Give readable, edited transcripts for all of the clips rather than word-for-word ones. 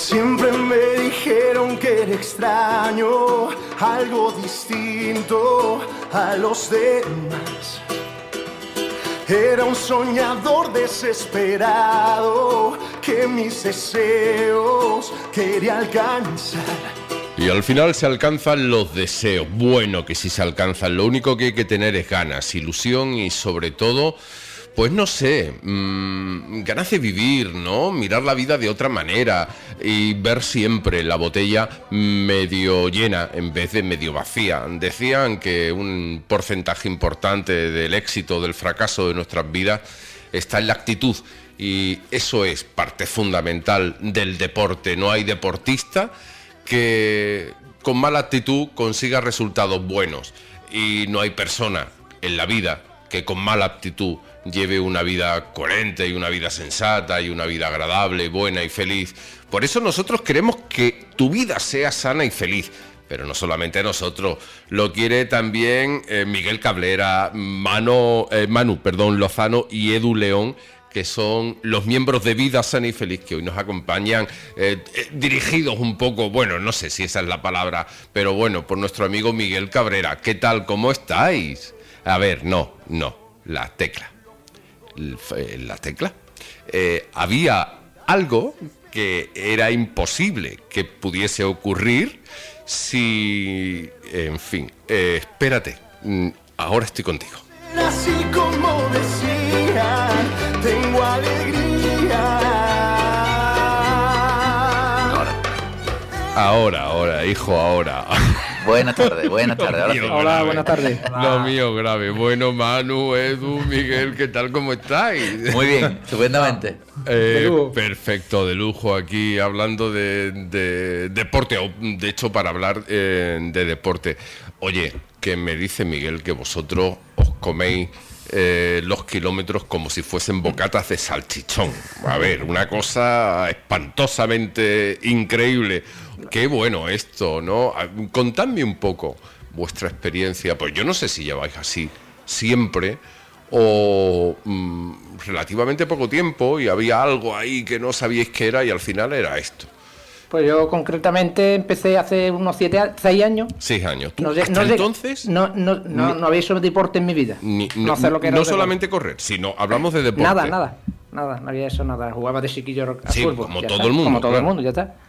Siempre me dijeron que era extraño, algo distinto a los demás. Era un soñador desesperado que mis deseos quería alcanzar. Y al final se alcanzan los deseos. Bueno, que sí se alcanzan. Lo único que hay que tener es ganas, ilusión y sobre todo, pues no sé, ganas de vivir, ¿no? Mirar la vida de otra manera y ver siempre la botella medio llena en vez de medio vacía. Decían que un porcentaje importante del éxito, del fracaso de nuestras vidas está en la actitud. Y eso es parte fundamental del deporte. No hay deportista que con mala actitud consiga resultados buenos, y no hay persona en la vida que con mala actitud lleve una vida coherente y una vida sensata y una vida agradable, buena y feliz. Por eso nosotros queremos que tu vida sea sana y feliz. Pero no solamente nosotros, lo quiere también Miguel Cabrera, Manu Lozano y Edu León, que son los miembros de Vida Sana y Feliz que hoy nos acompañan, dirigidos un poco, bueno, no sé si esa es la palabra, pero bueno, por nuestro amigo Miguel Cabrera. ¿Qué tal? ¿Cómo estáis? A ver, no, la tecla. La tecla. Había algo que era imposible que pudiese ocurrir si... En fin, espérate, ahora estoy contigo. Así como decía, tengo alegría. Ahora, hijo, ahora. Buenas tardes. Hola, buenas tardes. Lo mío grave. Bueno, Manu, Edu, Miguel, ¿qué tal? ¿Cómo estáis? Muy bien, estupendamente. Perfecto, de lujo aquí, hablando de deporte, o de hecho para hablar de deporte. Oye, que me dice Miguel que vosotros os coméis los kilómetros como si fuesen bocatas de salchichón. A ver, una cosa espantosamente increíble. Qué bueno esto, ¿no? Contadme un poco vuestra experiencia. Pues yo no sé si lleváis así siempre o relativamente poco tiempo y había algo ahí que no sabíais qué era y al final era esto. Pues yo concretamente empecé hace unos 6 años. 6 años. ¿Tú hasta entonces? No había hecho deporte en mi vida. No solamente correr, sino hablamos de deporte. Nada, no había eso, nada. Jugaba de chiquillo a fútbol. Como todo el mundo. Como todo el mundo, ya está.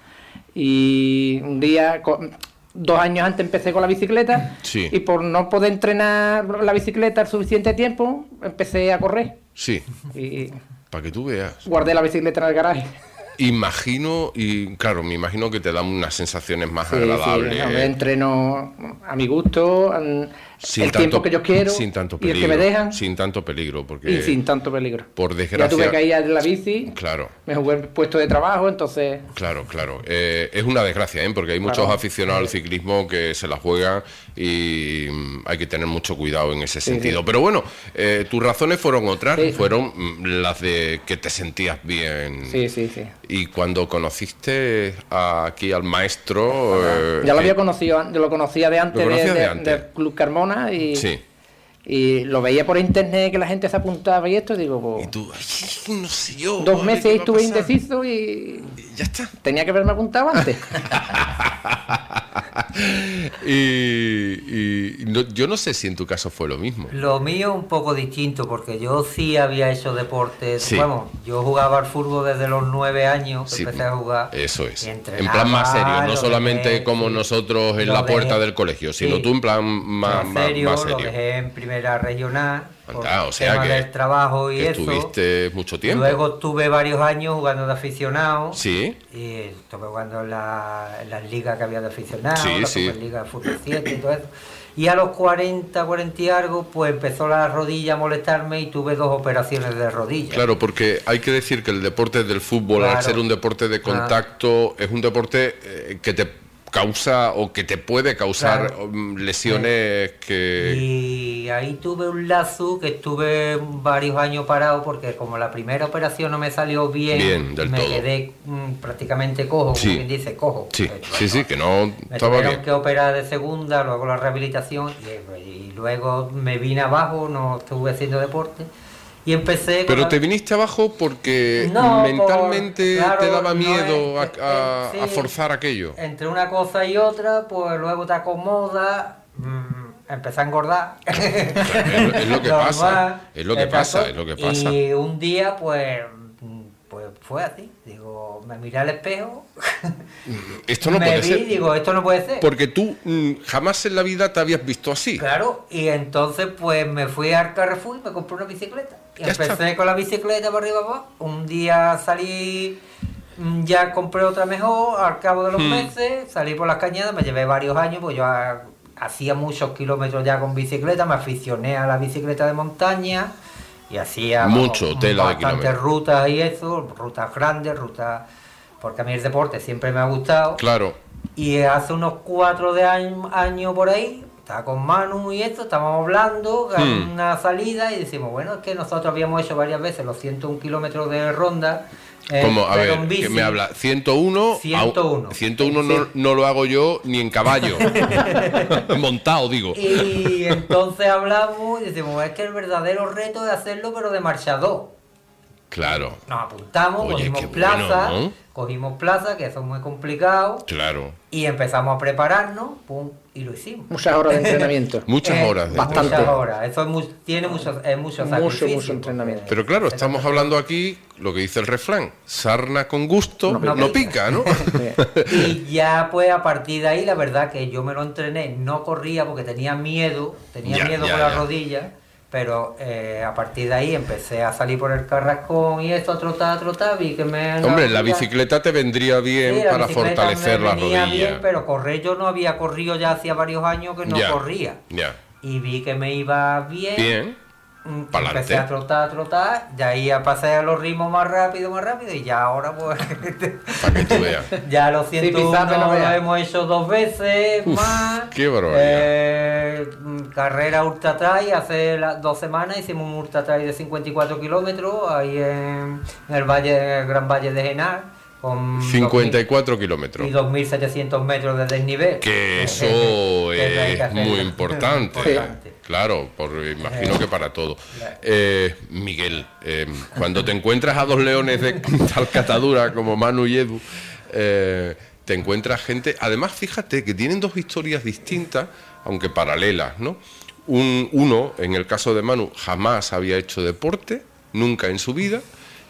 Y un día, 2 años antes empecé con la bicicleta. Sí. Y por no poder entrenar la bicicleta el suficiente tiempo, empecé a correr. Sí. Y para que tú veas. Guardé la bicicleta en el garaje. Me imagino que te dan unas sensaciones más agradables. Sí, me entreno a mi gusto, tiempo que yo quiero, sin tanto peligro, y el que me dejan. Sin tanto peligro, porque... Y sin tanto peligro. Por desgracia... Ya tuve que ir a la bici, claro. Me jugué el puesto de trabajo, entonces... Claro. Es una desgracia, porque hay muchos aficionados al ciclismo que se la juegan y hay que tener mucho cuidado en ese sentido. Sí. Pero bueno, tus razones fueron otras, fueron las de que te sentías bien. Sí. Y cuando conociste aquí al maestro... ya lo había conocido, yo lo conocía de antes, del Club Carmona y... Sí. Y lo veía por internet que la gente se apuntaba y esto, digo, pues... Y tú, no sé yo... 2 meses estuve indeciso y... Ya está. Tenía que haberme apuntado antes. Yo no sé si en tu caso fue lo mismo. Lo mío un poco distinto, porque yo sí había hecho deportes. Sí. Bueno, yo jugaba al fútbol desde los 9 años, que empecé a jugar. Eso es. En plan más serio, no solamente como nosotros en la puerta del colegio, sino tú en plan más serio. Lo dejé en primera regional. O sea tema que del trabajo y que eso. Estuviste mucho tiempo. Luego estuve varios años jugando de aficionado. Sí. Y estuve jugando en las ligas que había de aficionados, la Superliga de Fútbol 7 y todo eso. Y a los 40 y algo, pues empezó la rodilla a molestarme y tuve 2 operaciones de rodilla. Claro, porque hay que decir que el deporte del fútbol, al ser un deporte de contacto, es un deporte que te causa o que te puede causar lesiones que... Y ahí tuve un lazo que estuve varios años parado porque como la primera operación no me salió bien del me todo. Quedé prácticamente cojo, como quien dice, cojo. Sí, pues, que no me estaba bien. tuvieron que operar de segunda, luego la rehabilitación y luego me vine abajo, no estuve haciendo deporte. Y empecé... Pero te viniste abajo porque mentalmente te daba miedo a forzar aquello. Entre una cosa y otra, pues luego te acomodas, empecé a engordar. Es lo que pasa, es lo que pasa. Y un día, pues fue así. Digo, me miré al espejo. Esto no puede ser. Digo, esto no puede ser. Porque tú jamás en la vida te habías visto así. Claro, y entonces pues me fui al Carrefour y me compré una bicicleta. Y empecé con la bicicleta para arriba abajo. Un día salí, ya compré otra mejor, al cabo de los meses, salí por las cañadas, me llevé varios años, pues yo hacía muchos kilómetros ya con bicicleta, me aficioné a la bicicleta de montaña y hacía bastantes rutas y eso, rutas grandes, porque a mí el deporte siempre me ha gustado. Claro. Y hace unos 4 años por ahí, estaba con Manu y esto, estábamos hablando en una salida y decimos, bueno, es que nosotros habíamos hecho varias veces los 101 kilómetros de ronda. Como, a ver, ¿qué me habla? 101. 101 no lo hago yo ni en caballo. Montado, digo. Y entonces hablamos y decimos, es que el verdadero reto es hacerlo, pero de marchador. Claro. Nos apuntamos, cogimos plaza, que eso es muy complicado. Claro. Y empezamos a prepararnos, pum, y lo hicimos. Muchas horas de entrenamiento. Muchas horas. Bastante. Muchas horas. Eso tiene mucho sacrificio. Mucho entrenamiento. Pero claro, estamos hablando aquí, lo que dice el refrán, sarna con gusto no pica, ¿no? Y ya pues a partir de ahí, la verdad que yo me lo entrené, no corría porque tenía miedo con la rodilla. Pero a partir de ahí empecé a salir por el carrascón y esto, a trotar, vi que Hombre, la bicicleta te vendría bien para fortalecer las rodillas. Bien, pero correr yo no había corrido ya hacía varios años que no corría. Ya. Y vi que me iba bien. Bien. Empecé a trotar, ya ahí pasé a los ritmos más rápido y ya ahora pues... Para que tú veas. Ya los 101 lo hemos hecho 2 veces más. ¡Qué barbaridad! Carrera ultra trail, hace 2 semanas hicimos un ultra trail de 54 kilómetros ahí en el Gran Valle de Genar. Con 54 kilómetros. Y 2.700 metros de desnivel. Que eso es muy importante. Claro, imagino que para todo. Miguel, cuando te encuentras a 2 leones de tal catadura como Manu y Edu, te encuentras gente... Además, fíjate que tienen 2 historias distintas, aunque paralelas, ¿no? Uno, en el caso de Manu, jamás había hecho deporte, nunca en su vida,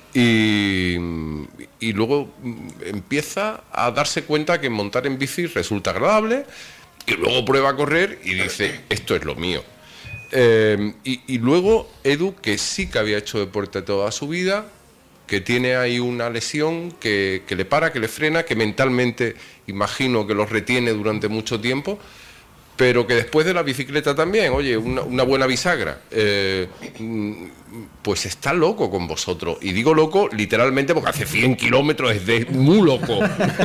y luego empieza a darse cuenta que montar en bici resulta agradable, y luego prueba a correr y dice, esto es lo mío. Y luego Edu, que sí que había hecho deporte toda su vida, que tiene ahí una lesión que le para, que le frena, que mentalmente imagino que los retiene durante mucho tiempo, pero que después de la bicicleta también, oye, una buena bisagra, pues está loco con vosotros. Y digo loco literalmente porque hace 100 kilómetros, es muy loco.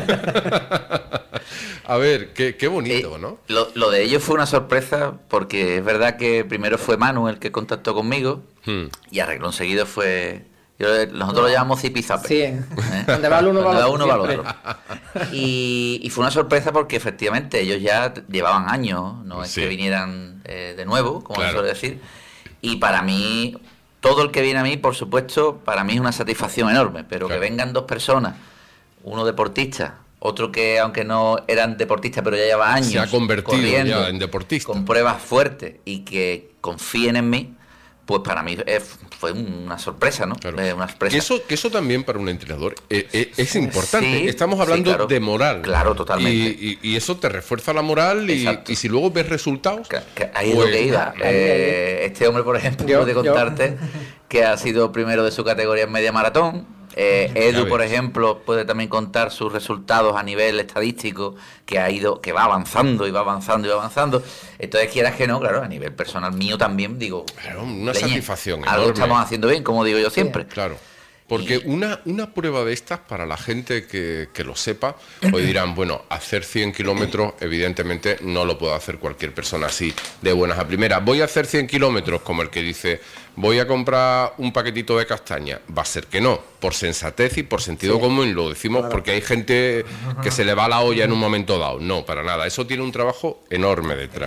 A ver, qué bonito, ¿no? Lo de ellos fue una sorpresa porque es verdad que primero fue Manu el que contactó conmigo y a renglón seguido fue... Nosotros lo llamamos zipizape. Sí, donde va el uno va el otro. Y fue una sorpresa porque efectivamente ellos ya llevaban años, no es que vinieran de nuevo, como se suele decir. Y para mí, todo el que viene a mí, por supuesto, para mí es una satisfacción enorme, pero que vengan 2 personas, uno deportista, otro que aunque no eran deportistas, pero ya lleva años, se ha convertido ya en deportista, con pruebas fuertes y que confíen en mí, pues para mí fue una sorpresa, ¿no? Claro. Una sorpresa. Que eso también para un entrenador es importante. Sí, estamos hablando de moral. Claro, totalmente. Y eso te refuerza la moral y si luego ves resultados... Que ahí es lo que iba. Este hombre, por ejemplo, puede contarte que ha sido primero de su categoría en media maratón. Edu, por ejemplo, puede también contar sus resultados a nivel estadístico, que va avanzando y va avanzando. Entonces, quieras que no, claro, a nivel personal mío también, digo... Claro, una satisfacción enorme. Algo estamos haciendo bien, como digo yo siempre. Claro. Porque una prueba de estas, para la gente que lo sepa, hoy dirán, bueno, hacer 100 kilómetros, evidentemente no lo puede hacer cualquier persona así, de buenas a primeras. Voy a hacer 100 kilómetros, como el que dice, voy a comprar un paquetito de castaña. Va a ser que no, por sensatez y por sentido común, lo decimos porque hay gente que se le va la olla en un momento dado. No, para nada, eso tiene un trabajo enorme detrás.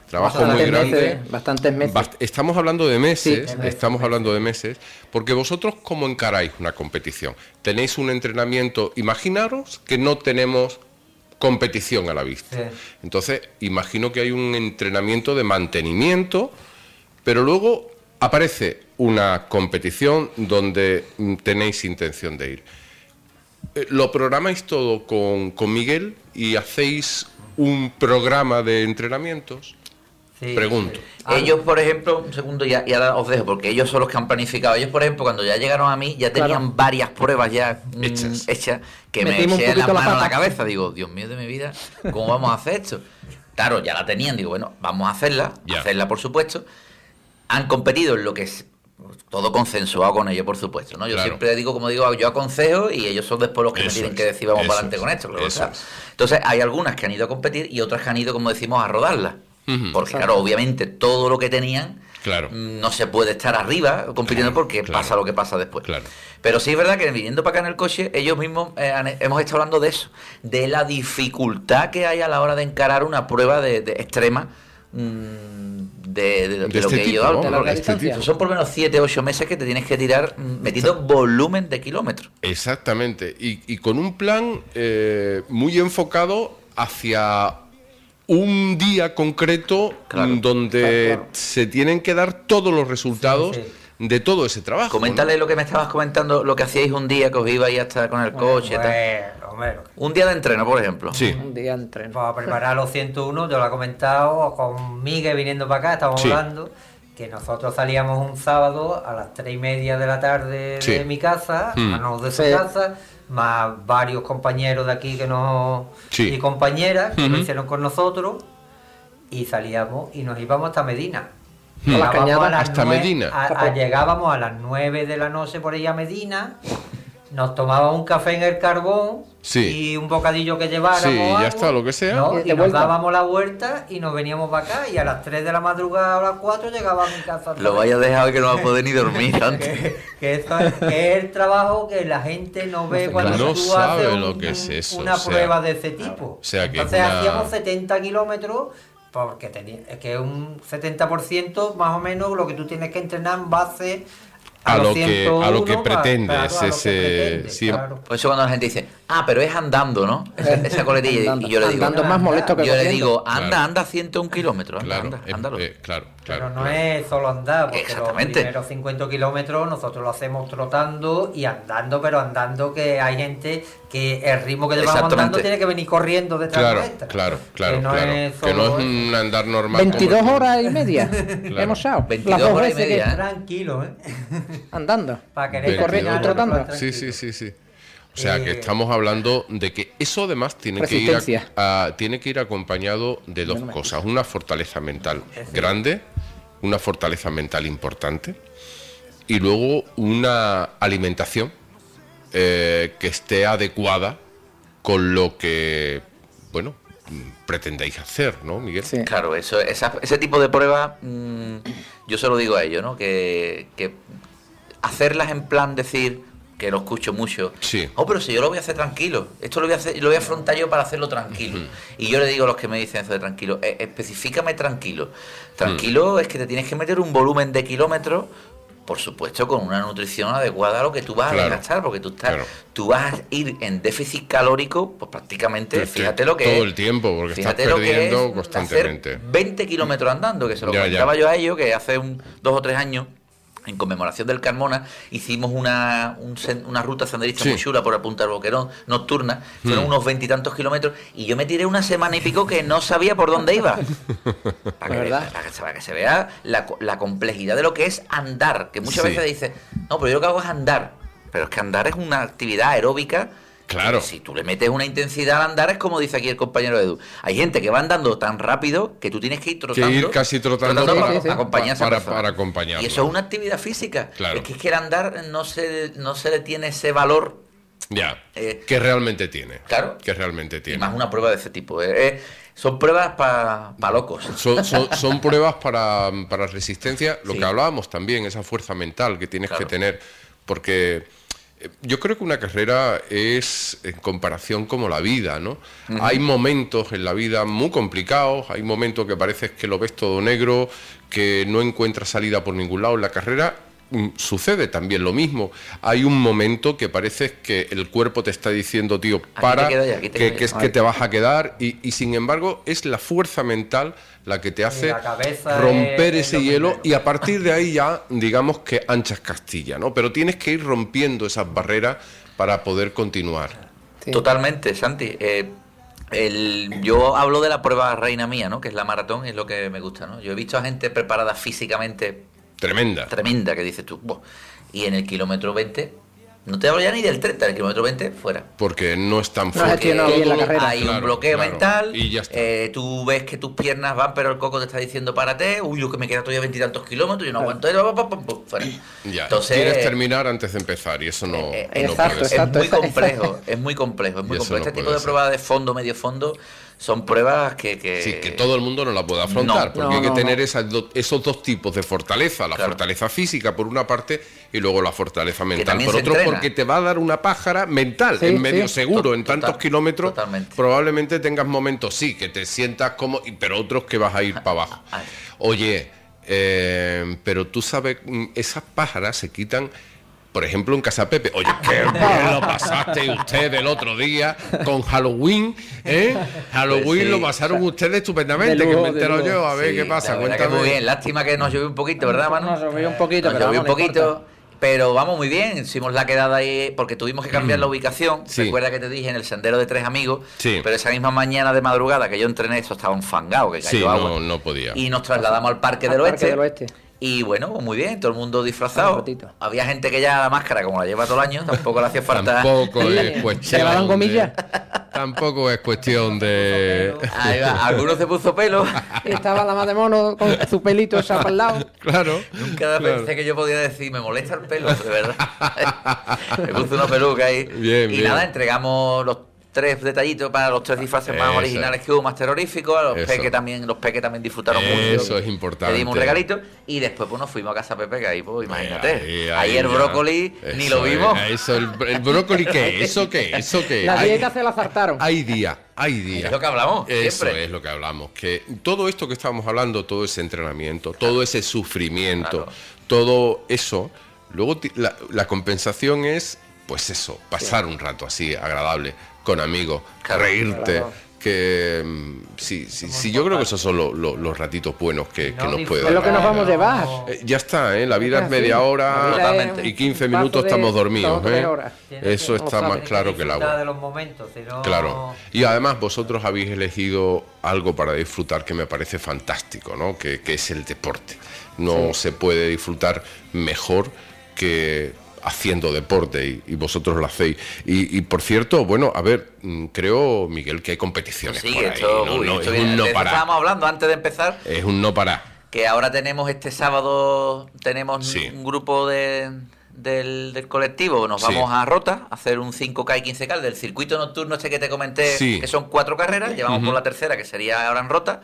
trabajo muy grande. Bastantes meses. Estamos hablando de meses, hablando de meses, porque vosotros, ¿cómo encaráis una competición? Tenéis un entrenamiento, imaginaros que no tenemos competición a la vista. Sí. Entonces, imagino que hay un entrenamiento de mantenimiento, pero luego aparece una competición donde tenéis intención de ir. ¿Lo programáis todo con Miguel y hacéis un programa de entrenamientos? Sí. Pregunto. Ellos, por ejemplo, un segundo, y ahora os dejo, porque ellos son los que han planificado. Ellos, por ejemplo, cuando ya llegaron a mí, ya tenían varias pruebas ya hechas que me eché las manos a la cabeza. Digo, Dios mío de mi vida, ¿cómo vamos a hacer esto? Claro, ya la tenían. Digo, bueno, vamos a hacerla, por supuesto. Han competido en lo que es todo consensuado con ellos, por supuesto, ¿no? Yo siempre digo, como digo, yo aconsejo y ellos son después los que me tienen que decir vamos para adelante con esto. Claro. Entonces, hay algunas que han ido a competir y otras que han ido, como decimos, a rodarla. Porque, claro, obviamente, todo lo que tenían no se puede estar arriba compitiendo porque pasa lo que pasa después. Pero sí es verdad que viniendo para acá en el coche, ellos mismos hemos estado hablando de eso, de la dificultad que hay a la hora de encarar una prueba de extrema de lo que yo hago. Son por lo menos 7 o 8 meses que te tienes que tirar metiendo volumen de kilómetros. Exactamente. Y con un plan muy enfocado hacia un día concreto donde se tienen que dar todos los resultados de todo ese trabajo. Coméntale lo que me estabas comentando, lo que hacíais un día que os ibais hasta con el coche. Un día de entreno, por ejemplo. Sí. Un día de entreno. Para preparar los 101, yo lo he comentado con Miguel viniendo para acá, estábamos hablando que nosotros salíamos un sábado a las 3:30 de la tarde de mi casa, de su casa, más varios compañeros de aquí y compañeras que lo hicieron con nosotros, y salíamos y nos íbamos hasta Medina. Llegábamos a las 9 de la noche por ahí a Medina, nos tomábamos un café en el carbón y un bocadillo que lleváramos, ya está, lo que sea, y nos dábamos la vuelta y nos veníamos para acá, y a las 3 de la madrugada o a las 4 llegaba a mi casa. Lo vaya dejado que no va a poder ni dormir antes. que es el trabajo que la gente no ve cuando tú haces una prueba de ese tipo. Entonces hacíamos 70 kilómetros, porque es que un 70% más o menos lo que tú tienes que entrenar en base a lo que pretendes. Por eso cuando la gente dice, pero es andando, ¿no? Esa coletilla. Y yo le digo, andando es más molesto que anda 101 kilómetros. Ándalo. Pero no es solo andar, porque los primeros 50 kilómetros nosotros lo hacemos trotando y andando, pero andando que hay gente que el ritmo que llevamos andando tiene que venir corriendo detrás nuestra. Claro. Que no es un andar normal. 22 horas y media hemos estado. 22 horas y media. Tranquilo, andando. Para querer corriendo y trotando. Sí. O sea, que estamos hablando de que eso además tiene que ir acompañado de dos cosas. Una fortaleza mental grande, una fortaleza mental importante, y luego una alimentación que esté adecuada con lo que, pretendéis hacer, ¿no, Miguel? Sí. Claro, ese tipo de pruebas, yo se lo digo a ellos, ¿no? Que hacerlas en plan decir, que lo escucho mucho, pero si yo lo voy a hacer tranquilo, esto lo voy a afrontar yo para hacerlo tranquilo. Y yo le digo a los que me dicen eso de tranquilo, especifícame tranquilo. Tranquilo es que te tienes que meter un volumen de kilómetros, por supuesto con una nutrición adecuada a lo que tú vas a gastar, porque tú vas a ir en déficit calórico, pues prácticamente, fíjate lo que todo el tiempo, porque estás perdiendo constantemente. Hacer 20 kilómetros andando, que se lo comentaba yo a ellos, que hace 2 o 3 años, en conmemoración del Carmona, hicimos una ruta senderista muy chula por la Punta del Boquerón, nocturna, fueron unos 20 y tantos kilómetros, y yo me tiré una semana y pico que no sabía por dónde iba. Para que se vea la complejidad de lo que es andar, que muchas veces dices, no, pero yo lo que hago es andar, pero es que andar es una actividad aeróbica. Claro. Si tú le metes una intensidad al andar, es como dice aquí el compañero Edu. Hay gente que va andando tan rápido que tú tienes que ir trotando. Que ir casi trotando para acompañar para acompañarlo. Y eso es una actividad física. Claro. Es que el andar no se le tiene ese valor. Que realmente tiene. Claro. Que realmente tiene. Y más una prueba de ese tipo. Son pruebas para locos. Son pruebas para resistencia. Lo que hablábamos también, esa fuerza mental que tienes que tener. Porque Yo creo que una carrera es en comparación como la vida, ¿no? Hay momentos en la vida muy complicados, hay momentos que parece que lo ves todo negro, que no encuentras salida por ningún lado. En la carrera sucede también lo mismo. Hay un momento que parece que el cuerpo te está diciendo, tío, para, que es que te vas a quedar, y sin embargo es la fuerza mental la que te hace romper ese hielo, y a partir de ahí ya, digamos que anchas Castilla, ¿no? Pero tienes que ir rompiendo esas barreras para poder continuar. Sí. Totalmente, Santi. Yo hablo de la prueba reina mía, ¿no? Que es la maratón, es lo que me gusta, ¿no? Yo he visto a gente preparada físicamente tremenda, que dices tú, ¡buah! Y en el kilómetro 20, no te hablo ya ni del 30, en el kilómetro 20 fuera. Porque no es tan fuerte. Hay un bloqueo mental, y ya está. Tú ves que tus piernas van, pero el coco te está diciendo párate, uy, yo que me queda todavía 20 y tantos kilómetros, yo no aguanto, fuera. Ya. Entonces, quieres terminar antes de empezar, y eso no exacto, puede ser. Es muy complejo. Este tipo de pruebas de fondo, medio fondo, son pruebas que... Sí, que todo el mundo no la puede afrontar, porque hay que tener esos dos tipos de fortaleza, la fortaleza física por una parte y luego la fortaleza mental por otro, porque te va a dar una pájara mental, en medio seguro, en tantos kilómetros, probablemente tengas momentos, que te sientas como, pero otros que vas a ir para abajo. Oye, pero tú sabes, esas pájaras se quitan... Por ejemplo, en Casa Pepe. Oye, qué bien lo pasaste usted el otro día con Halloween, ¿eh? Halloween lo pasaron ustedes estupendamente, que me entero yo. A ver qué pasa, cuéntame. Muy bien, lástima que nos llovió un poquito, ¿verdad, Manu? Nos llovió un poquito, pero vamos muy bien. Hicimos la quedada ahí porque tuvimos que cambiar la ubicación. Recuerda que te dije en el sendero de Tres Amigos, pero esa misma mañana de madrugada que yo entrené, esto estaba enfangado, que cayó agua. No podía. Y nos trasladamos al Parque del Oeste. Y bueno, muy bien, todo el mundo disfrazado. Había gente que ya la máscara, como la lleva todo el año, tampoco le hacía falta. Tampoco es cuestión. ¿Se gomillas? Tampoco es cuestión de. Ahí va, algunos se puso pelo. Estaba la madre mono con su pelito echado para el lado. Claro. Nunca pensé que yo podía decir, me molesta el pelo, de verdad. Me puse una peluca ahí. Bien, nada, entregamos los 3 detallitos para los 3 disfraces más originales que hubo, más terroríficos. Los peques también disfrutaron mucho. Eso es importante. Le dimos un regalito y después pues nos fuimos a Casa Pepe, que ahí pues imagínate. Ahí el brócoli ni lo vimos. El brócoli, ¿qué? ¿Eso qué? La dieta se la zartaron. Hay día. Es lo que hablamos. Eso siempre. es lo que hablamos. Que todo esto que estábamos hablando, todo ese entrenamiento, todo ese sufrimiento, todo eso, luego la compensación es, pues eso, pasar un rato así agradable con amigos, reírte, que sí, yo creo que esos son los ratitos buenos que nos puede dar. Es lo que nos vamos a llevar. Ya está, la vida es media hora y 15 minutos estamos dormidos. Eso está más claro que el agua. De los momentos, Claro. Y además vosotros habéis elegido algo para disfrutar que me parece fantástico, ¿no? Que es el deporte. No se puede disfrutar mejor que haciendo deporte, y vosotros lo hacéis. Y por cierto, bueno, a ver, creo, Miguel, que hay competiciones por ahí. Es un no parar. Estábamos hablando antes de empezar. Es un no parar. Que ahora tenemos este sábado, un grupo del colectivo, nos vamos a Rota a hacer un 5K y 15K del circuito nocturno este que te comenté, que son 4 carreras, llevamos por la tercera, que sería ahora en Rota.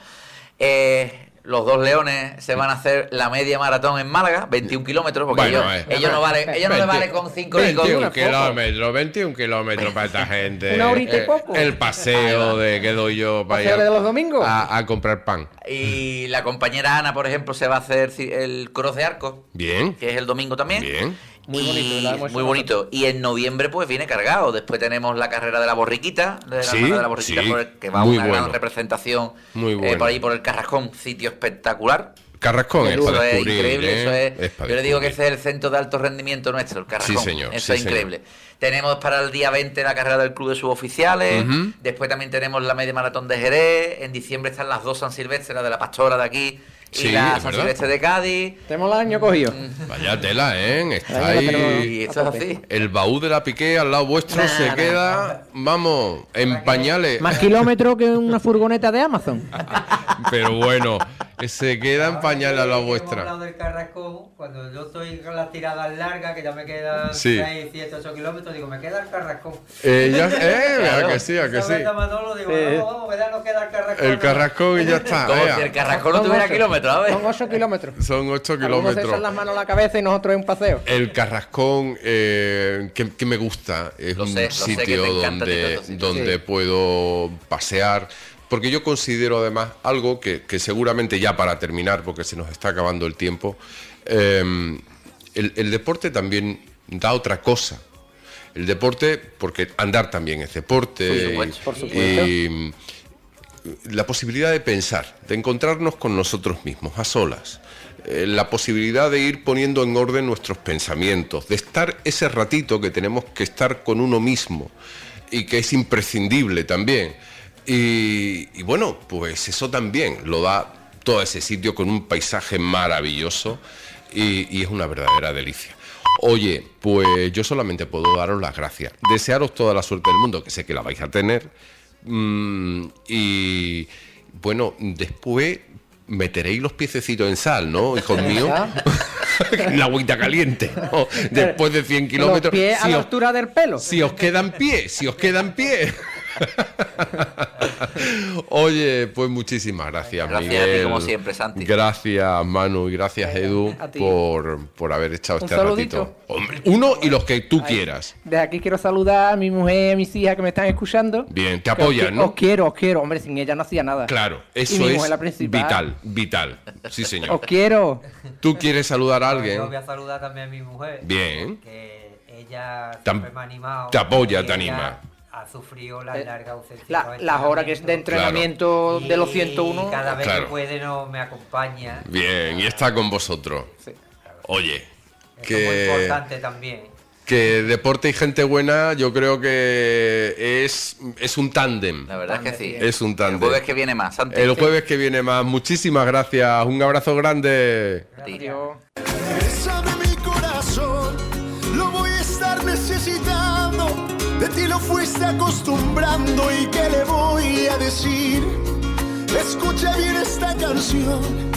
Los dos leones se van a hacer la media maratón en Málaga, 21 kilómetros, porque ellos no le vale con 5 ni con 21 kilómetros para esta gente. Una horita y poco. El paseo que doy yo para ir de los domingos a comprar pan. Y la compañera Ana, por ejemplo, se va a hacer el Cross de Arcos. Bien. Que es el domingo también. Bien. Muy bonito. Y en noviembre pues viene cargado. Después tenemos la carrera de la Borriquita, que va a una gran representación por ahí por el Carrascón, sitio espectacular. Carrascón es para descubrir, increíble, yo le digo que ese es el centro de alto rendimiento nuestro, el Carrascón. Sí, señor. Eso es increíble. Tenemos para el día 20 la carrera del Club de Suboficiales. Después también tenemos la media maratón de Jerez. En diciembre están las 2 San Silvestre, la de la Pastora de aquí y la San Silvestre de Cádiz. Tenemos el año cogido. Vaya tela, está ahí. Y esto es así. El baúl de la Piqué al lado vuestro se queda, vamos, en pañales. Más kilómetros que una furgoneta de Amazon. Pero bueno, Se queda en pañal a la vuestra. Hemos hablado del Carrascón, cuando yo estoy con las tiradas largas, que ya me quedan 6, 7, 8 kilómetros, digo, me queda el Carrascón. Claro. que sí, que sí. Manolo, digo, vamos, nos queda el Carrascón. El Carrascón y ya está. Como si el Carrascón no tuviera kilómetros, a ver. Son 8 kilómetros. Son 8 Algunos kilómetros. se echan las manos a la cabeza y nosotros en un paseo. El Carrascón, que me gusta, es un sitio donde puedo pasear. Porque yo considero además algo que seguramente ya para terminar, porque se nos está acabando el tiempo, el deporte también da otra cosa. El deporte, porque andar también es deporte. Por supuesto. Y la posibilidad de pensar, de encontrarnos con nosotros mismos, a solas. La posibilidad de ir poniendo en orden nuestros pensamientos, de estar ese ratito que tenemos que estar con uno mismo y que es imprescindible también. Y bueno, pues eso también lo da todo ese sitio con un paisaje maravilloso y es una verdadera delicia. Oye, pues yo solamente puedo daros las gracias, desearos toda la suerte del mundo, que sé que la vais a tener, y bueno, después meteréis los piececitos en sal, ¿no, hijos míos? La agüita caliente, ¿no? Después de 100 kilómetros. Los pies a la altura del pelo. Si os quedan pie. Oye, pues muchísimas gracias, Miguel. Gracias a ti, como siempre, Santi. Gracias, Manu, y gracias, Edu, por haber echado este ratito. Hombre, uno y los que tú quieras. Desde aquí quiero saludar a mi mujer y a mis hijas que me están escuchando. Bien, te apoyan, ¿no? Os quiero. Hombre, sin ella no hacía nada. Claro, eso es vital. Sí, señor. Os quiero. ¿Tú quieres saludar a alguien? Yo voy a saludar también a mi mujer. Bien. Que ella siempre me ha animado. Te apoya, te anima. Ha sufrido las largas ausencias. Las horas que es de entrenamiento de los 101. Y cada vez que puede me acompaña. Bien, y está con vosotros. Sí. Oye, es muy importante también. Que deporte y gente buena, yo creo que es un tándem. La verdad es que sí. Es un tándem. El jueves que viene más, Santi. El jueves que viene más. Muchísimas gracias. Un abrazo grande. Adiós. Bésame mi corazón, lo voy a estar necesitando. De ti lo fuiste acostumbrando y qué le voy a decir. Escucha bien esta canción.